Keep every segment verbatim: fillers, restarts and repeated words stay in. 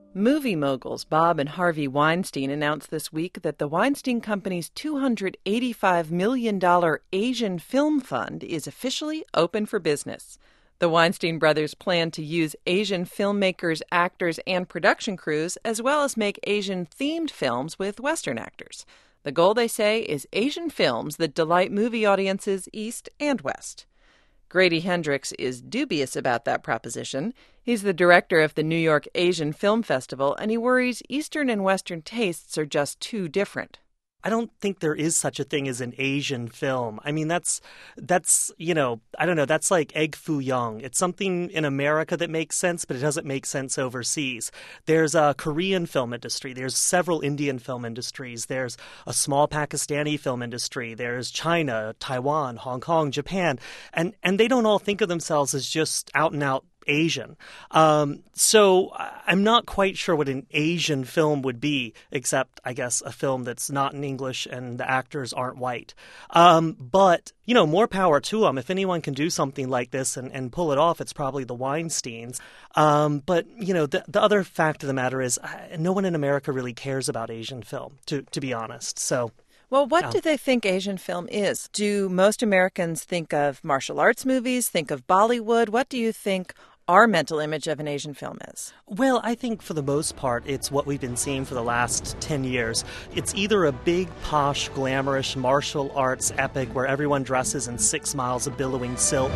Movie moguls Bob and Harvey Weinstein announced this week that the Weinstein Company's two hundred eighty-five million dollars Asian Film Fund is officially open for business. The Weinstein brothers plan to use Asian filmmakers, actors, and production crews, as well as make Asian-themed films with Western actors. The goal, they say, is Asian films that delight movie audiences East and West. Grady Hendrix is dubious about that proposition. He's the director of the New York Asian Film Festival, and he worries Eastern and Western tastes are just too different. I don't think there is such a thing as an Asian film. I mean, that's, that's you know, I don't know, that's like egg foo young. It's something in America that makes sense, but it doesn't make sense overseas. There's a Korean film industry. There's several Indian film industries. There's a small Pakistani film industry. There's China, Taiwan, Hong Kong, Japan. And, and they don't all think of themselves as just out and out Asian. Um, so I'm not quite sure what an Asian film would be, except, I guess, a film that's not in English and the actors aren't white. Um, but, you know, more power to them. If anyone can do something like this and, and pull it off, it's probably the Weinsteins. Um, but, you know, the, the other fact of the matter is uh, no one in America really cares about Asian film, to, to be honest. So... Well, what No. do they think Asian film is? Do most Americans think of martial arts movies, think of Bollywood? What do you think our mental image of an Asian film is? Well, I think for the most part, it's what we've been seeing for the last ten years. It's either a big, posh, glamorous martial arts epic where everyone dresses in six miles of billowing silk,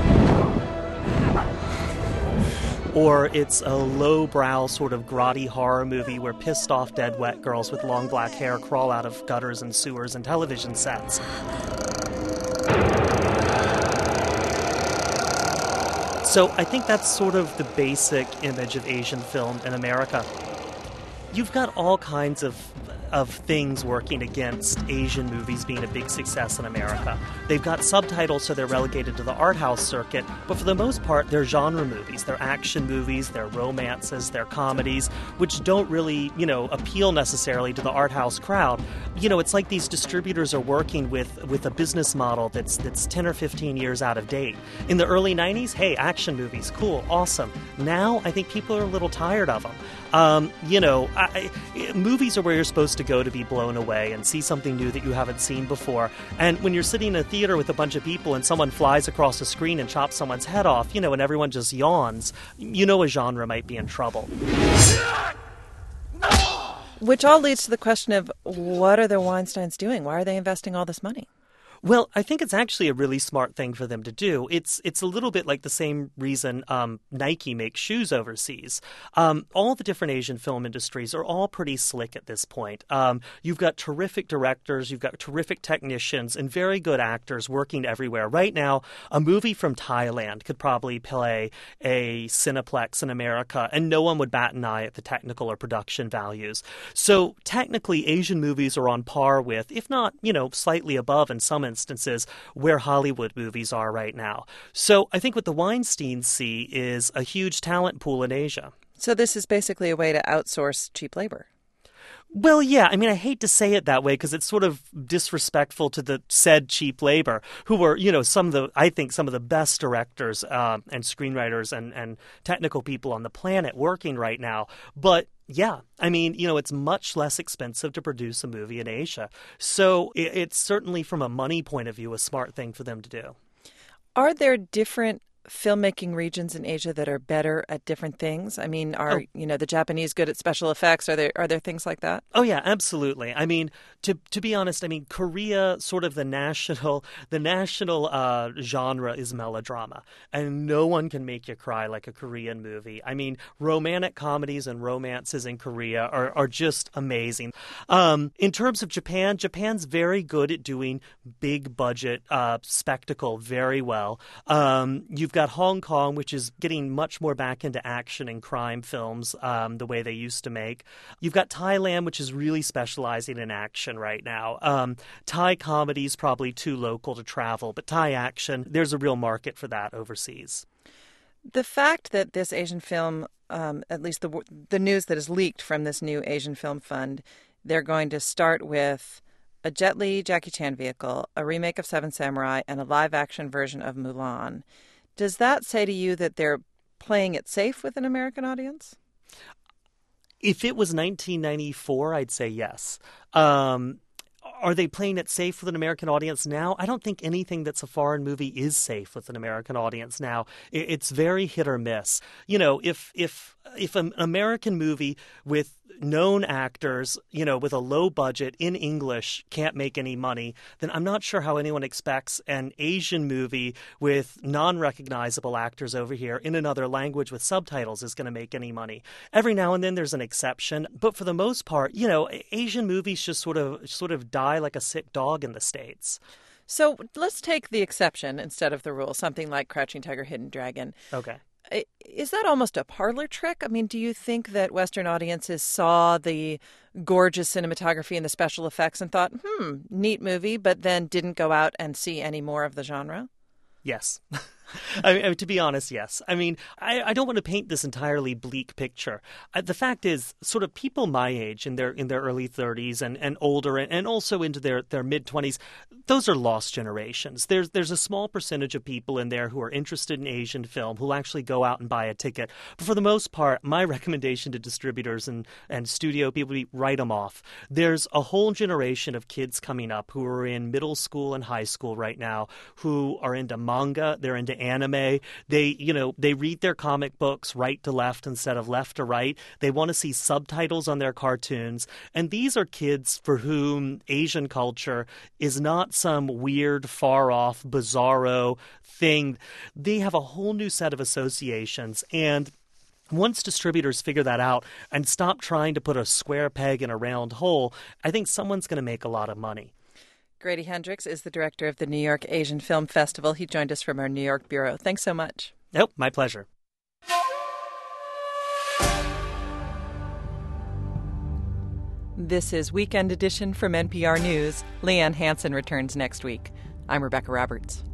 or it's a lowbrow sort of grotty horror movie where pissed-off dead wet girls with long black hair crawl out of gutters and sewers and television sets. So I think that's sort of the basic image of Asian film in America. You've got all kinds of of things working against Asian movies being a big success in America. They've got subtitles, so they're relegated to the art house circuit, but for the most part, they're genre movies. They're action movies, they're romances, they're comedies, which don't really, you know, appeal necessarily to the art house crowd. You know, it's like these distributors are working with, with a business model that's that's ten or fifteen years out of date. In the early nineties, hey, action movies, cool, awesome. Now, I think people are a little tired of them. Um, you know, I, I, movies are where you're supposed to go to be blown away and see something new that you haven't seen before. And when you're sitting in a theater with a bunch of people and someone flies across the screen and chops someone's head off, you know, and everyone just yawns, you know a genre might be in trouble. Which all leads to the question of, what are the Weinsteins doing? Why are they investing all this money? Well, I think it's actually a really smart thing for them to do. It's it's a little bit like the same reason um, Nike makes shoes overseas. Um, all the different Asian film industries are all pretty slick at this point. Um, you've got terrific directors, you've got terrific technicians, and very good actors working everywhere. Right now, a movie from Thailand could probably play a Cineplex in America, and no one would bat an eye at the technical or production values. So technically, Asian movies are on par with, if not, you know, slightly above in some instances, where Hollywood movies are right now. So I think what the Weinsteins see is a huge talent pool in Asia. So this is basically a way to outsource cheap labor. Well, yeah. I mean, I hate to say it that way because it's sort of disrespectful to the said cheap labor, who are, you know, some of the, I think, some of the best directors uh, and screenwriters and, and technical people on the planet working right now. But yeah, I mean, you know, it's much less expensive to produce a movie in Asia. So it, it's certainly, from a money point of view, a smart thing for them to do. Are there different filmmaking regions in Asia that are better at different things? I mean, are, oh. you know, the Japanese good at special effects? Are there are there things like that? Oh, yeah, absolutely. I mean, to to be honest, I mean, Korea, sort of the national the national uh, genre is melodrama, and no one can make you cry like a Korean movie. I mean, romantic comedies and romances in Korea are, are just amazing. Um, in terms of Japan, Japan's very good at doing big budget uh, spectacle very well. Um, you've got Hong Kong, which is getting much more back into action and crime films um, the way they used to make. You've got Thailand, which is really specializing in action right now. Um, Thai comedy is probably too local to travel, but Thai action, there's a real market for that overseas. The fact that this Asian film, um, at least the the news that is leaked from this new Asian Film Fund, they're going to start with a Jet Li, Jackie Chan vehicle, a remake of Seven Samurai, and a live-action version of Mulan. Does that say to you that they're playing it safe with an American audience? If it was nineteen ninety-four, I'd say yes. Um, Are they playing it safe with an American audience now? I don't think anything that's a foreign movie is safe with an American audience now. It's very hit or miss. You know, if if if an American movie with known actors, you know, with a low budget in English can't make any money, then I'm not sure how anyone expects an Asian movie with non-recognizable actors over here in another language with subtitles is going to make any money. Every now and then there's an exception, but for the most part, you know, Asian movies just sort of sort of die like a sick dog in the States. So let's take the exception instead of the rule, something like Crouching Tiger, Hidden Dragon. Okay. Is that almost a parlor trick? I mean, do you think that Western audiences saw the gorgeous cinematography and the special effects and thought, hmm, neat movie, but then didn't go out and see any more of the genre? Yes. I mean, to be honest, yes. I mean, I, I don't want to paint this entirely bleak picture. Uh, the fact is, sort of people my age, in their in their early thirties and, and older, and, and also into their, their mid-twenties, those are lost generations. There's there's a small percentage of people in there who are interested in Asian film who actually go out and buy a ticket. But for the most part, my recommendation to distributors and, and studio people would be write them off. There's a whole generation of kids coming up who are in middle school and high school right now who are into manga, they're into anime. They, you know, they read their comic books right to left instead of left to right. They want to see subtitles on their cartoons. And these are kids for whom Asian culture is not some weird, far-off, bizarro thing. They have a whole new set of associations. And once distributors figure that out and stop trying to put a square peg in a round hole, I think someone's going to make a lot of money. Grady Hendrix is the director of the New York Asian Film Festival. He joined us from our New York bureau. Thanks so much. Nope, my pleasure. This is Weekend Edition from N P R News. Leanne Hansen returns next week. I'm Rebecca Roberts.